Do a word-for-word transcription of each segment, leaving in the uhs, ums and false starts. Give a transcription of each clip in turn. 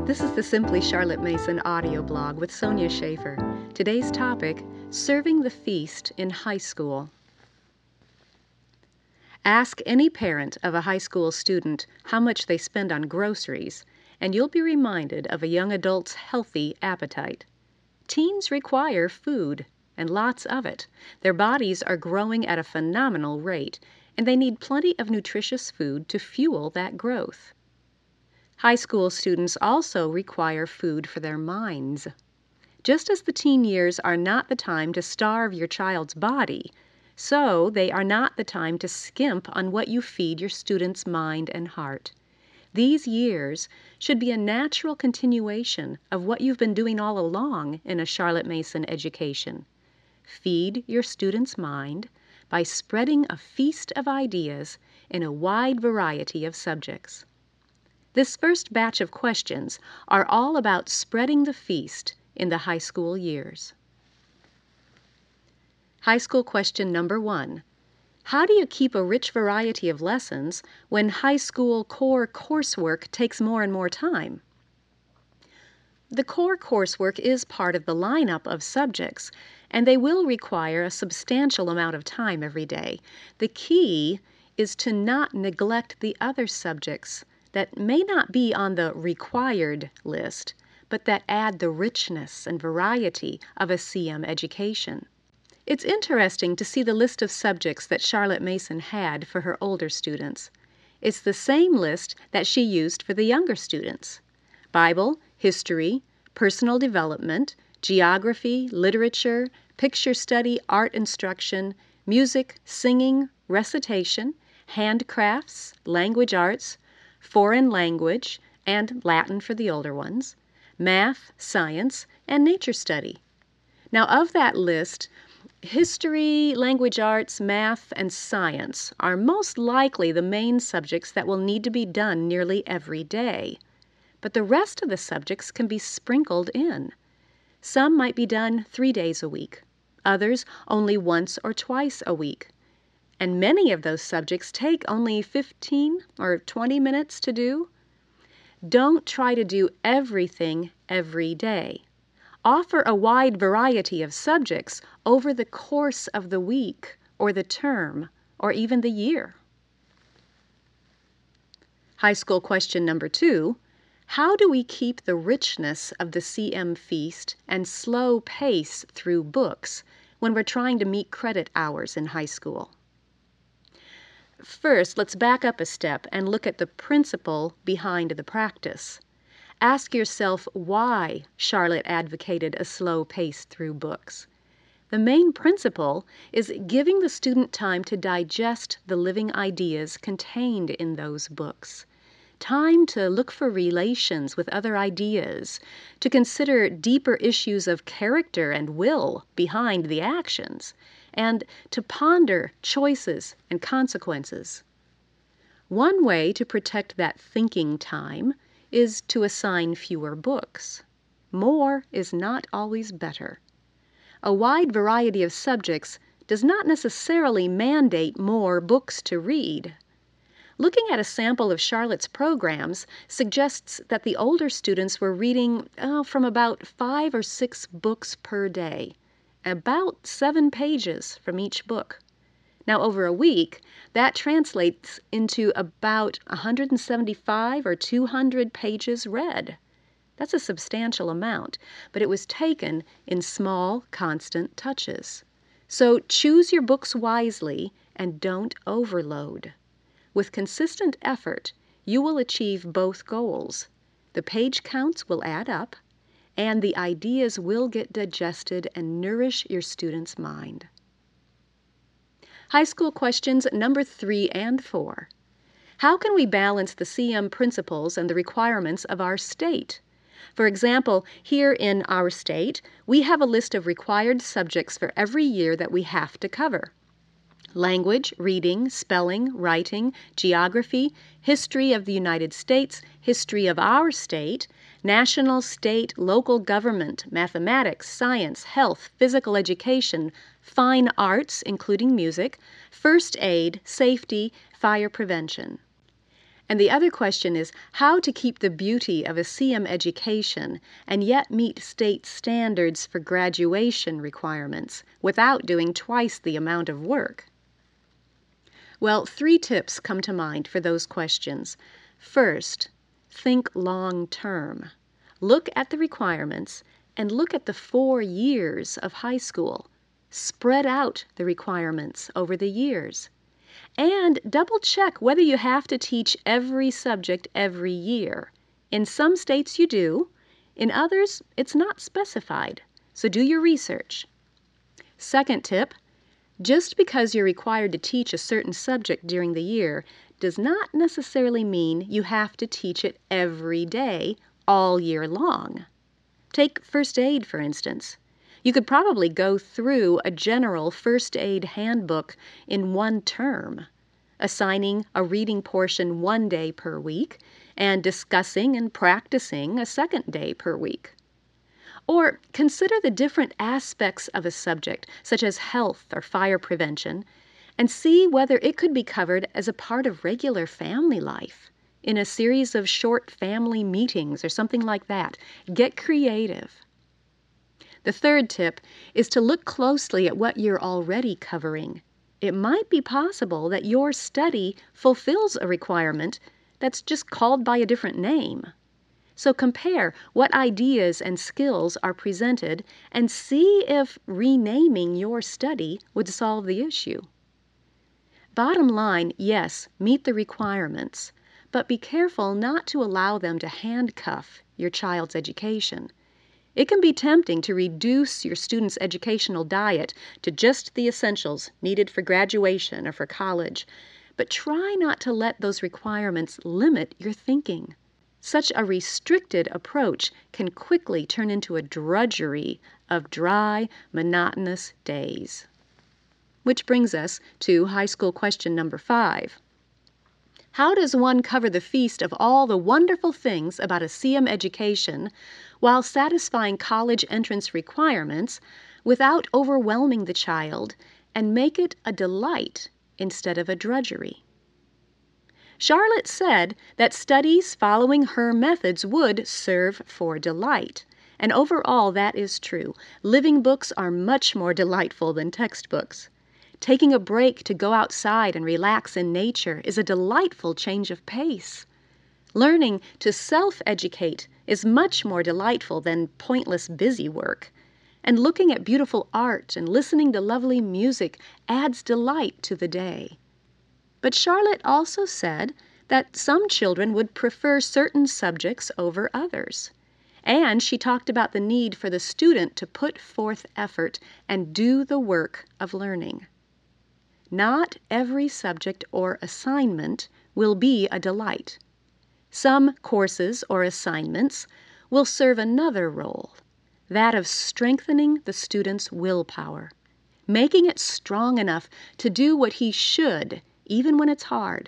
This is the Simply Charlotte Mason audio blog with Sonia Schaefer. Today's topic, Serving the Feast in High School. Ask any parent of a high school student how much they spend on groceries, and you'll be reminded of a young adult's healthy appetite. Teens require food, and lots of it. Their bodies are growing at a phenomenal rate, and they need plenty of nutritious food to fuel that growth. High school students also require food for their minds. Just as the teen years are not the time to starve your child's body, so they are not the time to skimp on what you feed your student's mind and heart. These years should be a natural continuation of what you've been doing all along in a Charlotte Mason education. Feed your student's mind by spreading a feast of ideas in a wide variety of subjects. This first batch of questions are all about spreading the feast in the high school years. High school question number one. How do you keep a rich variety of lessons when high school core coursework takes more and more time? The core coursework is part of the lineup of subjects, and they will require a substantial amount of time every day. The key is to not neglect the other subjects that may not be on the required list, but that add the richness and variety of a C M education. It's interesting to see the list of subjects that Charlotte Mason had for her older students. It's the same list that she used for the younger students. Bible, history, personal development, geography, literature, picture study, art instruction, music, singing, recitation, handcrafts, language arts, foreign language, and Latin for the older ones, math, science, and nature study. Now, of that list, history, language arts, math, and science are most likely the main subjects that will need to be done nearly every day. But the rest of the subjects can be sprinkled in. Some might be done three days a week, others only once or twice a week. And many of those subjects take only fifteen or twenty minutes to do. Don't try to do everything every day. Offer a wide variety of subjects over the course of the week or the term or even the year. High school question number two. How do we keep the richness of the C M feast and slow pace through books when we're trying to meet credit hours in high school? First, let's back up a step and look at the principle behind the practice. Ask yourself why Charlotte advocated a slow pace through books. The main principle is giving the student time to digest the living ideas contained in those books. Time to look for relations with other ideas, to consider deeper issues of character and will behind the actions, and to ponder choices and consequences. One way to protect that thinking time is to assign fewer books. More is not always better. A wide variety of subjects does not necessarily mandate more books to read. Looking at a sample of Charlotte's programs suggests that the older students were reading oh, from about five or six books per day, about seven pages from each book. Now, over a week, that translates into about one hundred seventy-five or two hundred pages read. That's a substantial amount, but it was taken in small, constant touches. So choose your books wisely and don't overload. With consistent effort, you will achieve both goals. The page counts will add up, and the ideas will get digested and nourish your student's mind. High school questions number three and four. How can we balance the C M principles and the requirements of our state? For example, here in our state, we have a list of required subjects for every year that we have to cover. Language, reading, spelling, writing, geography, history of the United States, history of our state, national, state, local government, mathematics, science, health, physical education, fine arts, including music, first aid, safety, fire prevention. And the other question is how to keep the beauty of a C M education and yet meet state standards for graduation requirements without doing twice the amount of work. Well, three tips come to mind for those questions. First, think long term. Look at the requirements and look at the four years of high school. Spread out the requirements over the years. And double check whether you have to teach every subject every year. In some states you do, in others it's not specified, so do your research. Second tip, just because you're required to teach a certain subject during the year does not necessarily mean you have to teach it every day, all year long. Take first aid, for instance. You could probably go through a general first aid handbook in one term, assigning a reading portion one day per week and discussing and practicing a second day per week. Or consider the different aspects of a subject, such as health or fire prevention, and see whether it could be covered as a part of regular family life, in a series of short family meetings or something like that. Get creative. The third tip is to look closely at what you're already covering. It might be possible that your study fulfills a requirement that's just called by a different name. So compare what ideas and skills are presented and see if renaming your study would solve the issue. Bottom line, yes, meet the requirements, but be careful not to allow them to handcuff your child's education. It can be tempting to reduce your student's educational diet to just the essentials needed for graduation or for college, but try not to let those requirements limit your thinking. Such a restricted approach can quickly turn into a drudgery of dry, monotonous days. Which brings us to high school question number five. How does one cover the feast of all the wonderful things about a C M education while satisfying college entrance requirements without overwhelming the child and make it a delight instead of a drudgery? Charlotte said that studies following her methods would serve for delight, and overall that is true. Living books are much more delightful than textbooks. Taking a break to go outside and relax in nature is a delightful change of pace. Learning to self-educate is much more delightful than pointless busy work. And looking at beautiful art and listening to lovely music adds delight to the day. But Charlotte also said that some children would prefer certain subjects over others. And she talked about the need for the student to put forth effort and do the work of learning. Not every subject or assignment will be a delight. Some courses or assignments will serve another role, that of strengthening the student's willpower, making it strong enough to do what he should, even when it's hard.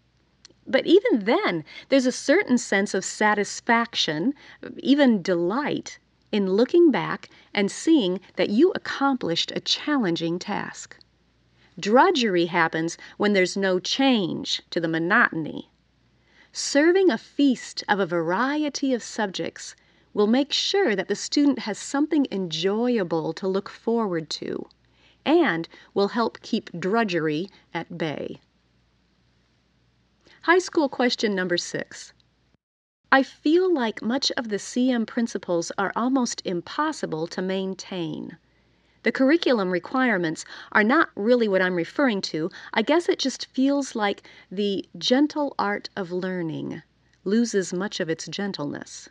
But even then, there's a certain sense of satisfaction, even delight, in looking back and seeing that you accomplished a challenging task. Drudgery happens when there's no change to the monotony. Serving a feast of a variety of subjects will make sure that the student has something enjoyable to look forward to and will help keep drudgery at bay. High school question number six. I feel like much of the C M principles are almost impossible to maintain. The curriculum requirements are not really what I'm referring to. I guess it just feels like the gentle art of learning loses much of its gentleness.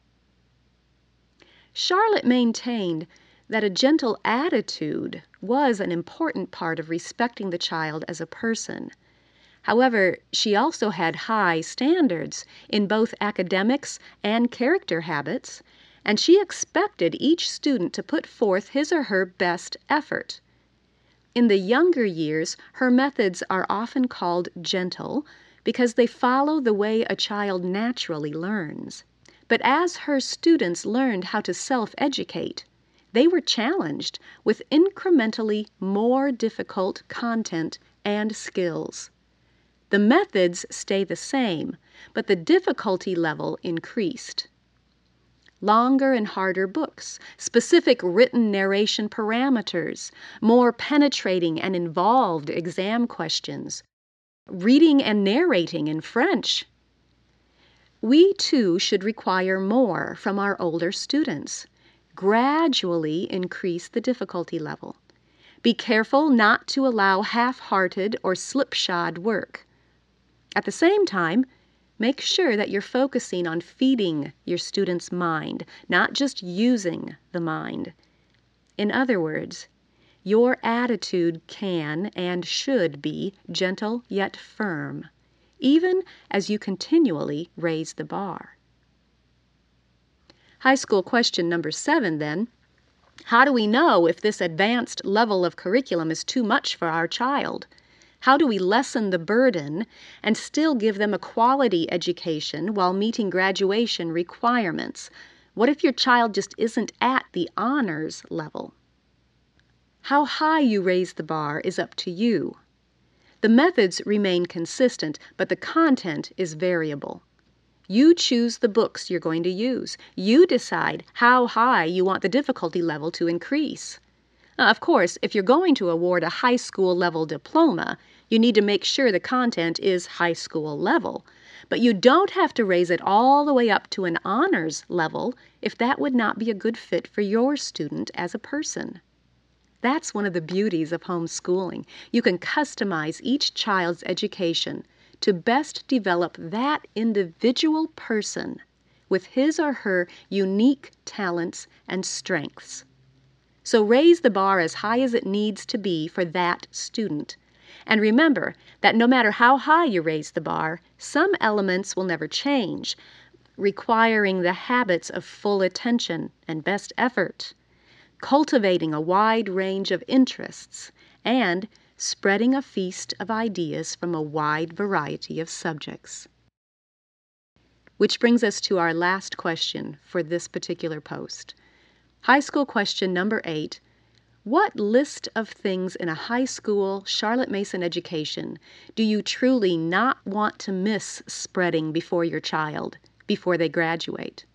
Charlotte maintained that a gentle attitude was an important part of respecting the child as a person. However, she also had high standards in both academics and character habits, and she expected each student to put forth his or her best effort. In the younger years, her methods are often called gentle because they follow the way a child naturally learns. But as her students learned how to self-educate, they were challenged with incrementally more difficult content and skills. The methods stay the same, but the difficulty level increased. Longer and harder books, specific written narration parameters, more penetrating and involved exam questions, reading and narrating in French. We too should require more from our older students. Gradually increase the difficulty level. Be careful not to allow half-hearted or slipshod work. At the same time, make sure that you're focusing on feeding your student's mind, not just using the mind. In other words, your attitude can and should be gentle yet firm, even as you continually raise the bar. High school question number seven, then. How do we know if this advanced level of curriculum is too much for our child? How do we lessen the burden and still give them a quality education while meeting graduation requirements? What if your child just isn't at the honors level? How high you raise the bar is up to you. The methods remain consistent, but the content is variable. You choose the books you're going to use. You decide how high you want the difficulty level to increase. Now, of course, if you're going to award a high school level diploma, you need to make sure the content is high school level. But you don't have to raise it all the way up to an honors level if that would not be a good fit for your student as a person. That's one of the beauties of homeschooling. You can customize each child's education to best develop that individual person with his or her unique talents and strengths. So raise the bar as high as it needs to be for that student. And remember that no matter how high you raise the bar, some elements will never change, requiring the habits of full attention and best effort, cultivating a wide range of interests, and spreading a feast of ideas from a wide variety of subjects. Which brings us to our last question for this particular post. High school question number eight. What list of things in a high school Charlotte Mason education do you truly not want to miss spreading before your child, before they graduate?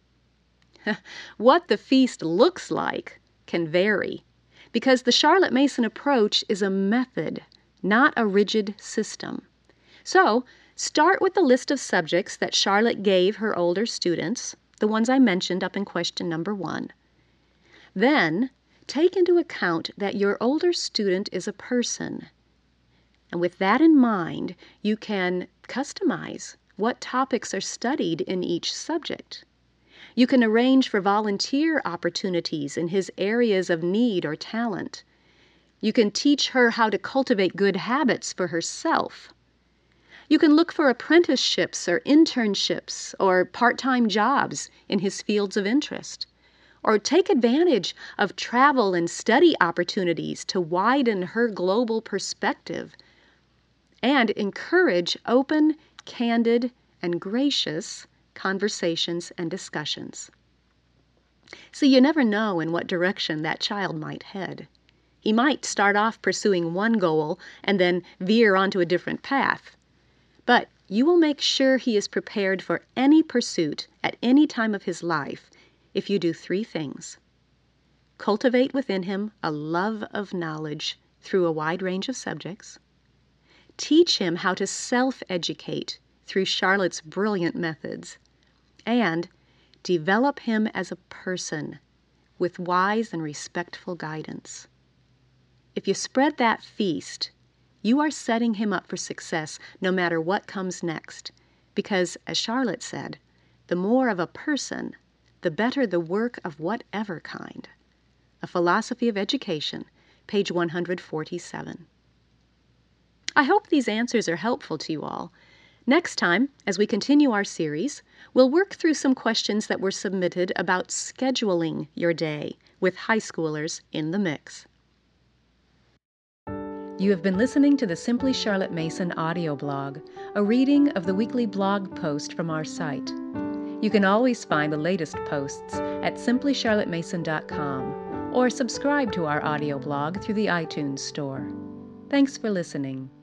What the feast looks like can vary, because the Charlotte Mason approach is a method, not a rigid system. So, start with the list of subjects that Charlotte gave her older students, the ones I mentioned up in question number one. Then, take into account that your older student is a person. And with that in mind, you can customize what topics are studied in each subject. You can arrange for volunteer opportunities in his areas of need or talent. You can teach her how to cultivate good habits for herself. You can look for apprenticeships or internships or part-time jobs in his fields of interest. Or take advantage of travel and study opportunities to widen her global perspective. And encourage open, candid, and gracious conversations and discussions. See, you never know in what direction that child might head. He might start off pursuing one goal and then veer onto a different path. But you will make sure he is prepared for any pursuit at any time of his life if you do three things. Cultivate within him a love of knowledge through a wide range of subjects. Teach him how to self-educate through Charlotte's brilliant methods. And develop him as a person with wise and respectful guidance. If you spread that feast, you are setting him up for success no matter what comes next, because, as Charlotte said, the more of a person, the better the work of whatever kind. A Philosophy of Education, page one hundred forty-seven. I hope these answers are helpful to you all. Next time, as we continue our series, we'll work through some questions that were submitted about scheduling your day with high schoolers in the mix. You have been listening to the Simply Charlotte Mason audio blog, a reading of the weekly blog post from our site. You can always find the latest posts at simply charlotte mason dot com or subscribe to our audio blog through the iTunes Store. Thanks for listening.